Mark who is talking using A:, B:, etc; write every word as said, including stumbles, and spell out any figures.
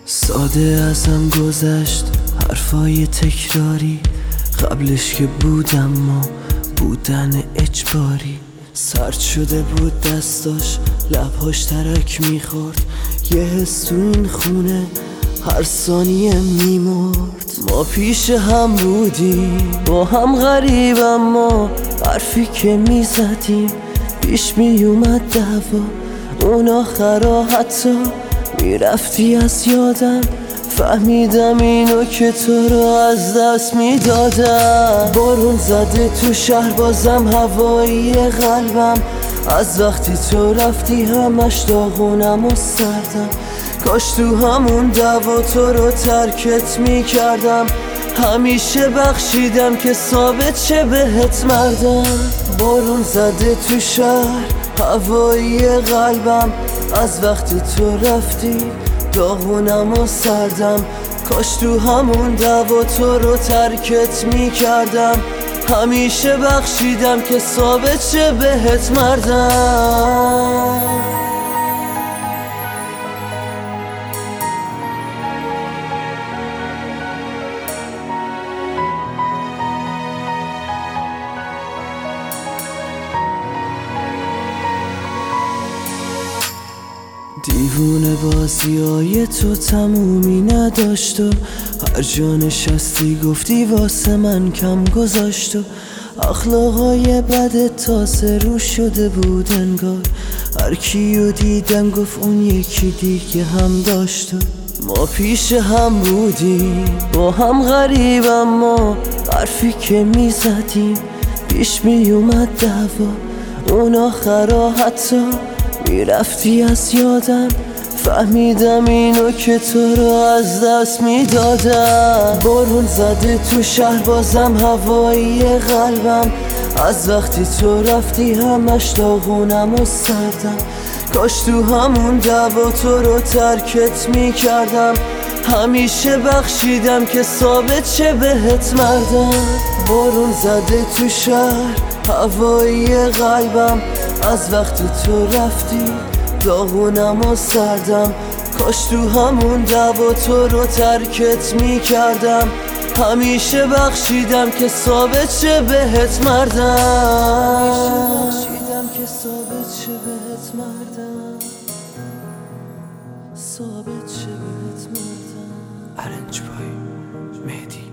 A: ساده ازم گذشت حرفای تکراری، قبلش که بودم ما بودن اجباری. سرد شده بود دستاش، لبهاش ترک میخورد، یه حس تو این خونه هر ثانیه میمرد. ما پیش هم بودیم با هم غریب، اما حرفی که میزدیم پیش میومد دعوا. اون آخرا حتی میرفتی از یادم، فهمیدم اینو که تو رو از دست میدادم. بارون زده تو شهر بازم هوایی قلبم، از وقتی تو رفتی همش داغونم و سردم. کاش تو همون دعوا تو رو ترکت میکردم، همیشه بخشیدم که ثابت شه بهت مردم. بارون زده تو شهر هوایی قلبم، از وقتی تو رفتی داغونم و سردم. کاش تو همون دعوا تو رو ترکت میکردم، همیشه بخشیدم که ثابت شه بهت مردم. دیوونه بازی های تو تمومی نداشت و هر جا نشستی گفتی واسه من کم گذاشت و اخلاقای بد تازه رو شده بود انگار. هر کیو دیدم گفت اون یکی دیگه هم داشت و ما پیش هم بودیم با هم غریب، اما حرفی که میزدیم پیش میومد دعوا. اون آخرا حتی میرفتی از یادم، فهمیدم اینو که تو رو از دست میدادم. بارون زده تو شهر بازم هوایی قلبم، از وقتی تو رفتی همش داغونم و سردم. کاش تو همون دعوا تو رو ترکت میکردم، همیشه بخشیدم که ثابت شه بهت مردم. بارون زده تو شهر هوایی قلبم، از وقتی تو رفتی داغونم و سردم. کاش تو همون دعوا تو رو ترکت میکردم، همیشه بخشیدم که ثابت شه بهت مردم. که ثابت شه بهت مردم، ثابت شه بهت مردم.
B: ارنج بای مهدی.